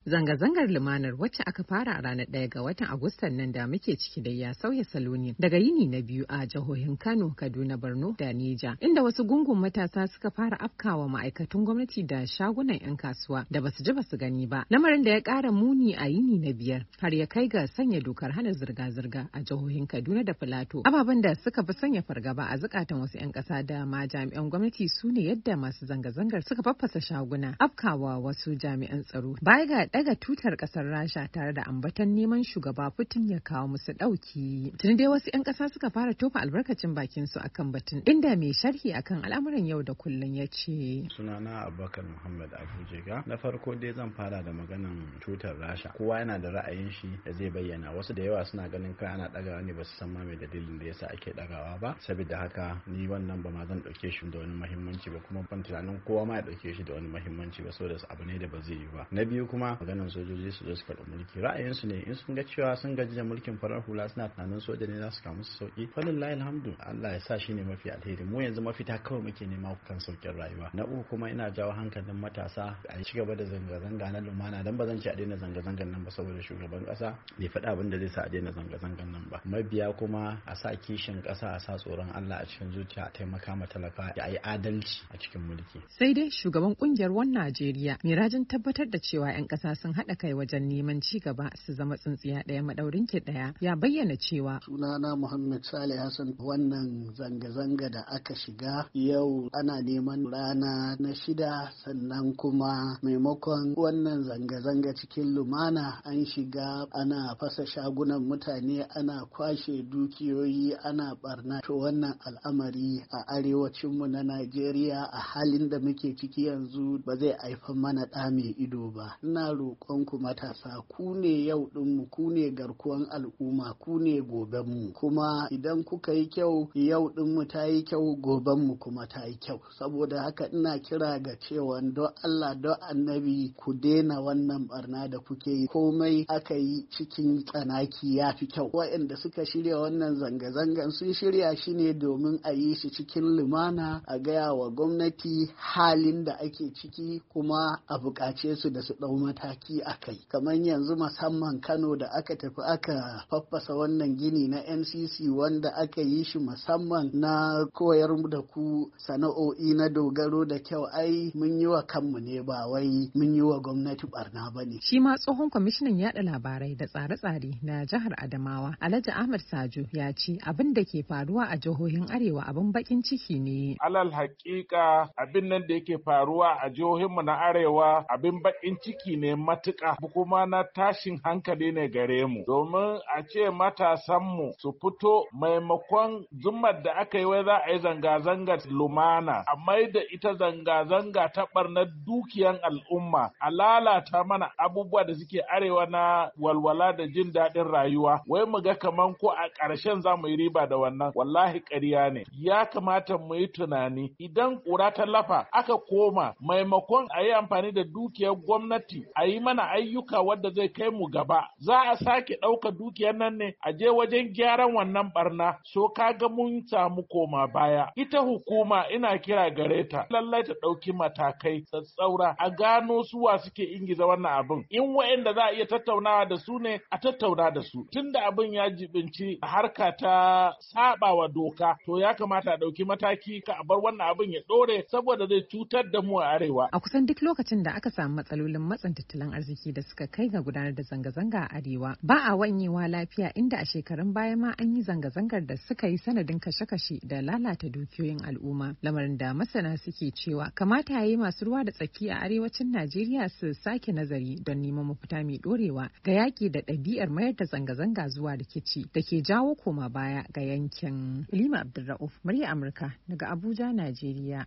Zanga-zangar lumanar wacce aka fara a ranar 1 ga watan Agustan nan da muke ciki da ya sauya salo ne daga yini na biyu a jihohin Kano, Kaduna, Borno da Neja, inda wasu gungun matasa suka fara afkawa ma'aikatan gwamnati da shagunan 'yan kasuwa da basu ji basu gani ba. Lamarin da ya ƙara muni a yini na biyar har ya kai ga sanya dokar hana zirga-zirga a jihohin Kaduna da Filato. Ababen da suka fi sanya fargaba a zukatan wasu 'yan ƙasa da ma jami'an gwamnati su ne yadda masu zanga-zangar suka faffasa shaguna, afkawa wasu jami'an tsaro. Baya ga daga tutar kasar Rasha tare da ambaton neman shugaba Putin ya kawo musu dauki. Tuni dai wasu 'yan kasa suka fara tofa albarkacin bakin su akan batun, inda mai sharhi akan al'amuran yau da kullun ya ce. Sunana Abubakar Muhammad Abujega. Na farko dai zan fara da maganan tutar Rasha. Kowa yana da ra'ayin shi da zai bayyana. Wasu da yawa suna ganin kai ana dagawa ne ba su san ma mai dalilin da yasa ake dagawa ba. Saboda haka ni wannan ba ma zan dauke shi da wani muhimmanci ba, kuma ban tunanin kowa ma ya dauke shi da wani muhimmanci ba, saboda abu ne da ba zai yi ba. Na biyu kuma maganan sojoji su zo su karɓi mulki, ra'ayinsu ne. In sun ga cewa sun gaji da mulkin farar hula suna tunanin soja ne za su kawo musu sauki, falillahi alhamdu, Allah ya sa shi ne mafi alheri. Mu yanzu mafita kawai muke nema kan saukin rayuwa. Na uku kuma ina jawo hankalin matasa a ci gaba da zanga-zanga na lumana, dan ba zan ci a daina zanga-zangan nan ba, saboda shugaban kasa bai faɗa abin da zai sa a daina zanga-zangan nan ba. Mabiya kuma a sa kishin kasa, a sa tsoron Allah a cikin zuciya, a taimaka ma talaka, a yi adalci a cikin mulki. Sai dai shugaban kungiyar One Najeriya mai rajin tabbatar da cewa 'yan kasa sun haɗa kai wajen neman ci gaba su zama tsintsiya ɗaya maɗaurin ki ɗaya, ya bayyana cewa sunana Muhammad Saleh Hassan. Wannan zanga-zanga da aka shiga yau ana neman rana na 6, sannan kuma maimakon wannan zanga-zanga cikin lumana an shiga ana fasa shagunan mutane, ana kwashe dukiyoyi, ana barna. To wannan al'amari a arewacinmu na Najeriya a halin da muke ciki yanzu ba zai haifar mana ɗa mai ido ba. Ina roƙon ku matasa, ku ne yau ɗinmu, ku ne garkuwan al'umma, ku ne gobenmu, kuma idan kuka yi kyau yau ɗinmu ta yi kyau, gobenmu kuma ta yi kyau. Saboda haka ina kira ga cewa don Allah don annabi ku daina wannan barna da kuke yi. Komai aka yi cikin tsanaki ya fi kyau. Waɗanda suka shirya wannan zanga-zangan sun shirya shi ne domin a yi shi cikin lumana, a gaya wa gwamnati halin da ake ciki, kuma a buƙace su da su ɗau mataki a kai. Kamar yanzu musamman Kano da aka tafi aka faffasa wannan gini na NCC wanda aka yi shi musamman na koyar da ku sana'o'i na dogaro da kyau, ai mun yi wa kanmu ne, ba wai mun yi wa gwamnati barna ba ne. Shi ma tsohon kwamishinan yaɗa labarai da tsare-tsare na jihar Adamawa Alhaji Ahmad Sajo ya ce abin da ke faruwa a jihohin Arewa abin bakin ciki ne. Alal haƙiƙa abin nan da yake faruwa a jihohinmu na Arewa abin bakin ciki ne matuƙa, kuma na tashin hankali ne gare mu, domin a ce matasanmu su fito maimakon zumar da aka yi wai za a yi zanga-zanga lumana, a mai da ita zanga-zanga ta ɓarnar dukiyan al'umma, a lalata mana abubuwa da suke arewa na walwala da jin daɗin rayuwa, wai mu ga kaman ko a ƙarshen za mu yi riba da wannan. Wallahi ƙarya ne. Ya kamata mu yi tunani, idan ƙura ta lafa aka koma maimakon a yi amfani da dukiyar gwamnati a yi mana ayyuka wadda zai kai mu gaba, za a sake ɗauka dukiyar nan ne a je wajen gyaran wannan barna. So kaga mun samu koma baya. Ita hukuma ina kira gare ta lallai ta ɗauki matakai tsatsaura, a gano suwa suke ingiza wannan abin. In wa'anda za a iya tattaunawa da su ne a tattauna da su. Tunda abin ya jibinci harka ta saba wa doka, to ya kamata a ɗauki mataki ka a bar wannan abin ya ɗore, saboda zai cutar da mu a arewa. A kusan duk lokacin da aka samu matsalolin matsin tattalin arziki da suka kai ga gudanar da zanga-zanga a arewa, ba a wanyewa lafiya, inda a shekarun baya ma an yi zanga-zangar da suka yi sanadin kashe-kashe da lalata dukiyoyin al'umma, lamarin da masana suke cewa kamata ya yi masu ruwa da tsaki a arewacin Najeriya su sake nazari don neman mafita mai dorewa ga yaƙi da ɗabi'ar mayar da zanga-zanga zuwa rikici da ke jawo koma baya ga yankin. Halima Abdulra'uf, murya Amurka daga Abuja, Najeriya.